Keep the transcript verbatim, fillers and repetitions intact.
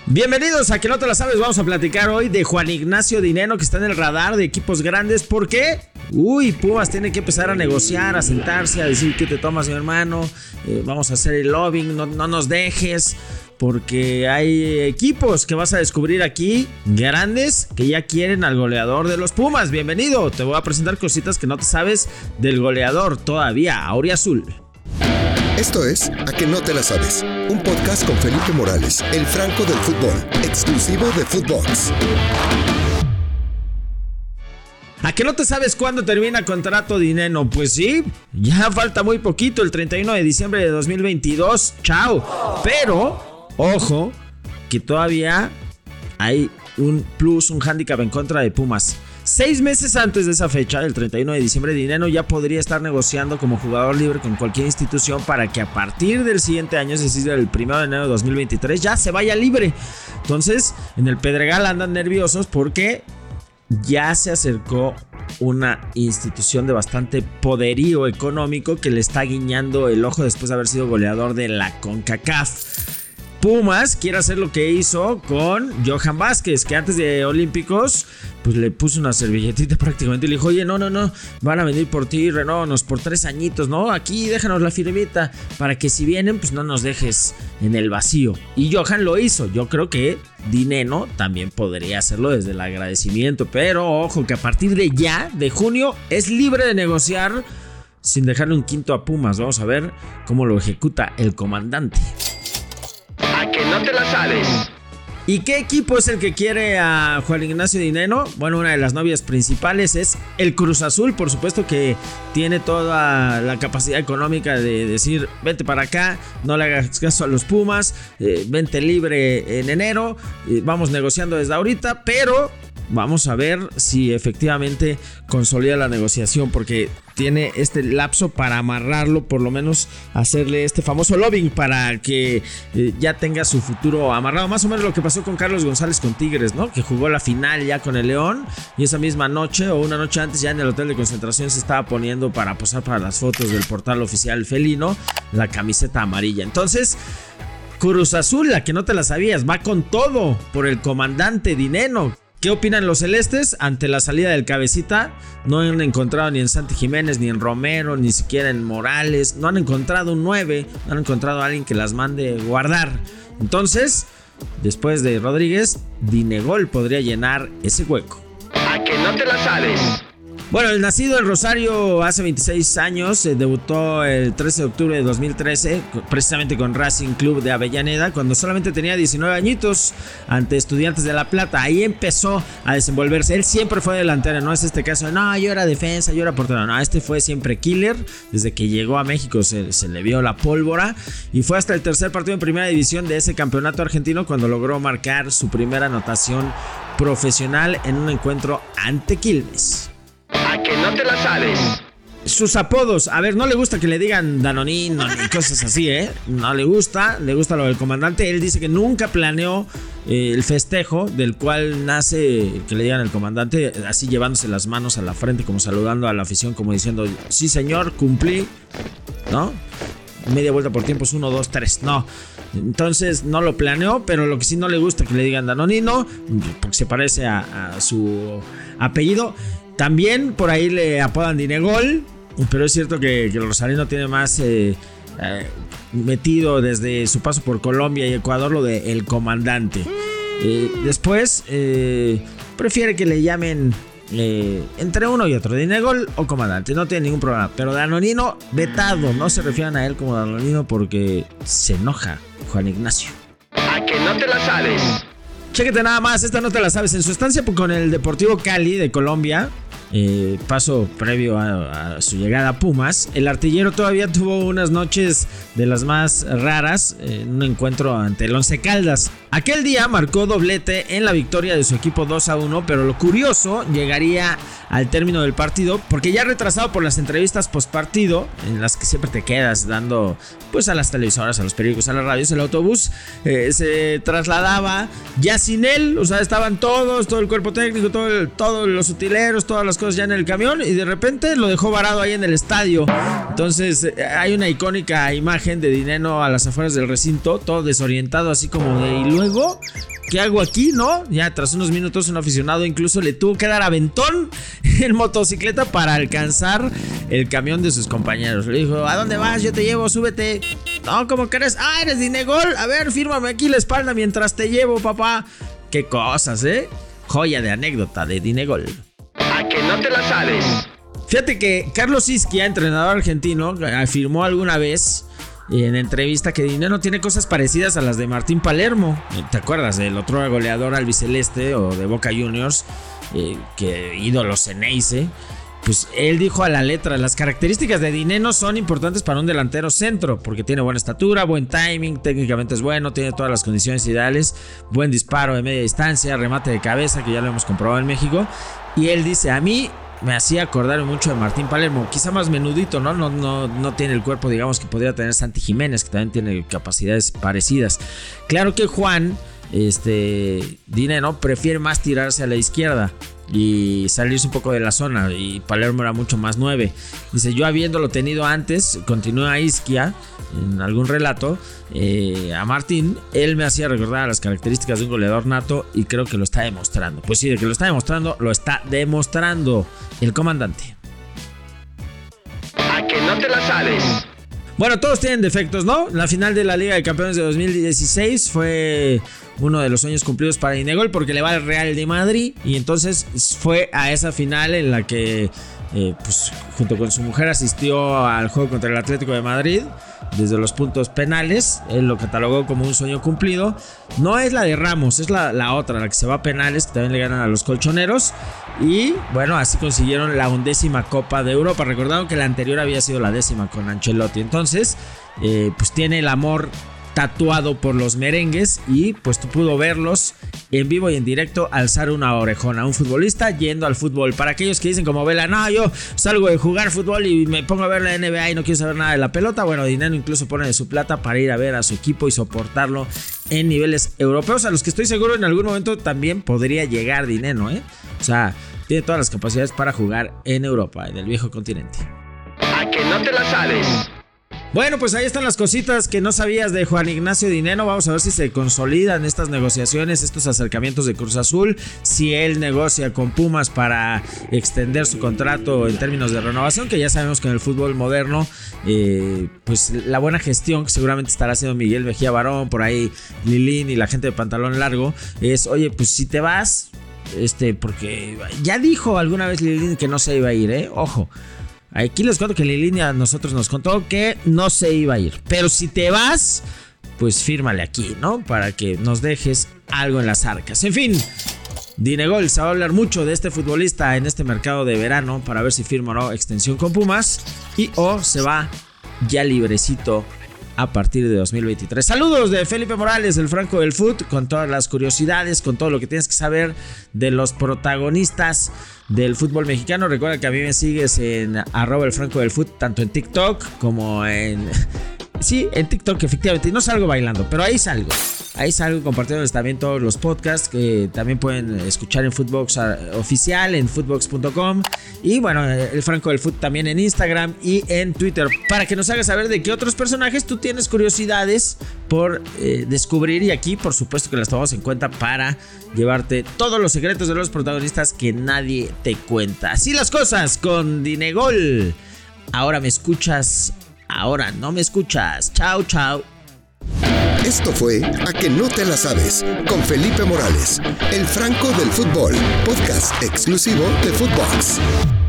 Bienvenidos a Que No Te La Sabes. Vamos a platicar hoy de Juan Ignacio Dineno, que está en el radar de equipos grandes. ¿Por qué? Uy, Pumas tiene que empezar a negociar, a sentarse, a decir qué te tomas, mi hermano. Eh, vamos a hacer el lobbying, no, no nos dejes. Porque hay equipos que vas a descubrir aquí, grandes, que ya quieren al goleador de los Pumas. Bienvenido, te voy a presentar cositas que no te sabes del goleador todavía, auriazul. Esto es A Que No Te La Sabes, un podcast con Felipe Morales, el Franco del fútbol, exclusivo de Footbox. ¿A que no te sabes cuándo termina contrato Dineno? Pues sí, ya falta muy poquito, el treinta y uno de diciembre de dos mil veintidós. Chao. Pero, ojo, que todavía hay un plus, un hándicap en contra de Pumas. Seis meses antes de esa fecha, el treinta y uno de diciembre, Dineno ya podría estar negociando como jugador libre con cualquier institución para que a partir del siguiente año, es decir, el primero de enero de dos mil veintitrés, ya se vaya libre. Entonces, en el Pedregal andan nerviosos porque ya se acercó una institución de bastante poderío económico que le está guiñando el ojo después de haber sido goleador de la CONCACAF. Pumas quiere hacer lo que hizo con Johan Vázquez, que antes de Olímpicos pues le puso una servilletita prácticamente y le dijo: oye, no, no, no, van a venir por ti, renóvanos por tres añitos, ¿no? Aquí déjanos la firmita para que si vienen pues no nos dejes en el vacío. Y Johan lo hizo. Yo creo que Dineno también podría hacerlo desde el agradecimiento, pero ojo que a partir de ya, de junio, es libre de negociar sin dejarle un quinto a Pumas. Vamos a ver cómo lo ejecuta el comandante. A que no te la sabes. ¿Y qué equipo es el que quiere a Juan Ignacio Dineno? Bueno, una de las novias principales es el Cruz Azul, por supuesto, que tiene toda la capacidad económica de decir: vente para acá, no le hagas caso a los Pumas, eh, vente libre en enero, eh, vamos negociando desde ahorita, pero vamos a ver si efectivamente consolida la negociación, porque tiene este lapso para amarrarlo, por lo menos hacerle este famoso lobbying para que eh, ya tenga su futuro amarrado. Más o menos lo que pasó con Carlos González con Tigres, ¿no? Que jugó la final ya con el León y esa misma noche o una noche antes ya en el hotel de concentración se estaba poniendo para posar para las fotos del portal oficial felino la camiseta amarilla. Entonces, Cruz Azul, la que no te la sabías, va con todo por el comandante Dineno. ¿Qué opinan los celestes ante la salida del cabecita? No han encontrado ni en Santi Jiménez, ni en Romero, ni siquiera en Morales. No han encontrado un nueve, no han encontrado a alguien que las mande guardar. Entonces, después de Rodríguez, Dinegol podría llenar ese hueco. A que no te la sabes. Bueno, el nacido en Rosario hace veintiséis años, eh, debutó el trece de octubre de dos mil trece, precisamente con Racing Club de Avellaneda, cuando solamente tenía diecinueve añitos, ante Estudiantes de La Plata. Ahí empezó a desenvolverse. Él siempre fue delantero, no es este caso de no, yo era defensa, yo era portero. No, este fue siempre killer. Desde que llegó a México se, se le vio la pólvora y fue hasta el tercer partido en primera división de ese campeonato argentino cuando logró marcar su primera anotación profesional en un encuentro ante Quilmes. A que no te la sabes. Sus apodos, a ver, no le gusta que le digan Danonino ni cosas así, ¿eh? No le gusta, le gusta lo del comandante. Él dice que nunca planeó eh, el festejo del cual nace que le digan el comandante, así llevándose las manos a la frente, como saludando a la afición, como diciendo: sí señor, cumplí, ¿no? Media vuelta por tiempos, uno, dos, tres, no. Entonces no lo planeó, pero lo que sí no le gusta que le digan Danonino, porque se parece a, a su apellido. También por ahí le apodan Dinegol, pero es cierto que, que el rosarino tiene más eh, eh, metido desde su paso por Colombia y Ecuador lo de el comandante. Eh, después eh, prefiere que le llamen eh, entre uno y otro, Dinegol o comandante, no tiene ningún problema. Pero Danonino, vetado, no se refieran a él como Danonino porque se enoja Juan Ignacio. A que no te la sabes. Chéquete nada más, esta no te la sabes. En su estancia con el Deportivo Cali de Colombia, eh, paso previo a, a su llegada a Pumas, el artillero todavía tuvo unas noches de las más raras en un encuentro ante el Once Caldas. Aquel día marcó doblete en la victoria de su equipo dos a uno, pero lo curioso llegaría al término del partido, porque ya retrasado por las entrevistas postpartido, en las que siempre te quedas dando pues a las televisoras, a los periódicos, a las radios, el autobús eh, se trasladaba ya sin él, o sea, estaban todos, todo el cuerpo técnico, todo el, todos los utileros, todas las cosas ya en el camión, y de repente lo dejó varado ahí en el estadio. Entonces eh, hay una icónica imagen de Dineno a las afueras del recinto, todo desorientado, así como de, y luego, ¿qué hago aquí, no? Ya tras unos minutos un aficionado incluso le tuvo que dar aventón en motocicleta para alcanzar el camión de sus compañeros. Le dijo, ¿a dónde vas? Yo te llevo, súbete. No, ¿cómo crees? Ah, eres Dinegol. A ver, fírmame aquí la espalda mientras te llevo, papá. Qué cosas, ¿eh? Joya de anécdota de Dinegol. A que no te la sabes. Fíjate que Carlos Isquia, entrenador argentino, afirmó alguna vez en entrevista que Dineno tiene cosas parecidas a las de Martín Palermo. ¿Te acuerdas del otro goleador albiceleste o de Boca Juniors? Eh, que ídolo Ceneice. Pues él dijo a la letra, las características de Dineno son importantes para un delantero centro, porque tiene buena estatura, buen timing, técnicamente es bueno, tiene todas las condiciones ideales, buen disparo de media distancia, remate de cabeza, que ya lo hemos comprobado en México. Y él dice, a mí me hacía acordar mucho de Martín Palermo, quizá más menudito, ¿no? No, no, no tiene el cuerpo, digamos, que podría tener Santi Jiménez, que también tiene capacidades parecidas. Claro que Juan, este, Dineno, prefiere más tirarse a la izquierda y salirse un poco de la zona, y Palermo era mucho más nueve. Dice, yo habiéndolo tenido antes, continúa Isquia en algún relato, eh, a Martín, él me hacía recordar las características de un goleador nato y creo que lo está demostrando. Pues sí, de que lo está demostrando, lo está demostrando el comandante. A que no te la sabes. Bueno, todos tienen defectos, ¿no? La final de la Liga de Campeones de dos mil dieciséis fue uno de los sueños cumplidos para Dinegol, porque le va al Real de Madrid, y entonces fue a esa final en la que eh, pues, junto con su mujer asistió al juego contra el Atlético de Madrid desde los puntos penales. Él lo catalogó como un sueño cumplido. No es la de Ramos, es la, la otra, la que se va a penales, que también le ganan a los colchoneros. Y bueno, así consiguieron la undécima Copa de Europa. Recordaron que la anterior había sido la décima con Ancelotti. Entonces, eh, pues tiene el amor tatuado por los merengues, y pues tú pudo verlos en vivo y en directo alzar una orejona. Un futbolista yendo al fútbol. Para aquellos que dicen como Vela, no, yo salgo de jugar fútbol y me pongo a ver la N B A y no quiero saber nada de la pelota. Bueno, Dineno incluso pone de su plata para ir a ver a su equipo y soportarlo en niveles europeos, a los que estoy seguro en algún momento también podría llegar Dineno, ¿eh? O sea, tiene todas las capacidades para jugar en Europa, en el viejo continente. A que no te la sabes. Bueno, pues ahí están las cositas que no sabías de Juan Ignacio Dineno. Vamos a ver si se consolidan estas negociaciones, estos acercamientos de Cruz Azul, si él negocia con Pumas para extender su contrato en términos de renovación, que ya sabemos que en el fútbol moderno, eh, pues la buena gestión que seguramente estará haciendo Miguel Mejía Barón, por ahí Lilín y la gente de pantalón largo, es, oye, pues si te vas, este, porque ya dijo alguna vez Lilín que no se iba a ir, eh, ojo. Aquí les cuento que Lilín a nosotros nos contó que no se iba a ir. Pero si te vas, pues fírmale aquí, ¿no? Para que nos dejes algo en las arcas. En fin, Dinegol, se va a hablar mucho de este futbolista en este mercado de verano para ver si firma o no extensión con Pumas y o se va ya librecito a partir de dos mil veintitrés. Saludos de Felipe Morales, el Franco del Foot, con todas las curiosidades, con todo lo que tienes que saber de los protagonistas del fútbol mexicano. Recuerda que a mí me sigues en arroba el Franco del Foot, tanto en TikTok como en... Sí, en TikTok efectivamente, no salgo bailando, pero ahí salgo. Ahí salgo compartiendo también todos los podcasts que también pueden escuchar en Footbox oficial, en footbox punto com. Y bueno, el Franco del Foot también en Instagram y en Twitter, para que nos hagas saber de qué otros personajes tú tienes curiosidades por eh, descubrir. Y aquí por supuesto que las tomamos en cuenta para llevarte todos los secretos de los protagonistas que nadie te cuenta. Así las cosas con Dinegol. Ahora me escuchas, ahora no me escuchas. Chao, chao. Esto fue A que no te la sabes, con Felipe Morales, el Franco del Fútbol, podcast exclusivo de Footbox.